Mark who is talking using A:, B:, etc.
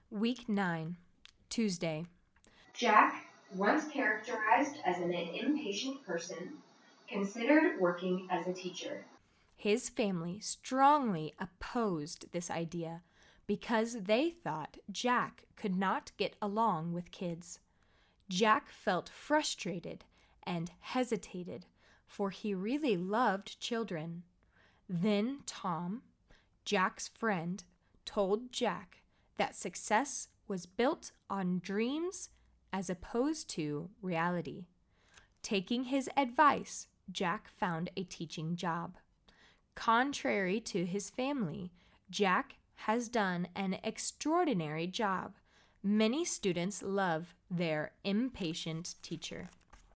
A: Week 9, Tuesday.
B: Jack, once characterized as an impatient person, considered working as a teacher.
A: His family strongly opposed this idea because they thought Jack could not get along with kids. Jack felt frustrated and hesitated, for he really loved children. Then Tom, Jack's friend, told Jack that success was built on dreams as opposed to reality. Taking his advice, Jack found a teaching job. Contrary to his family, Jack has done an extraordinary job. Many students love their impatient teacher.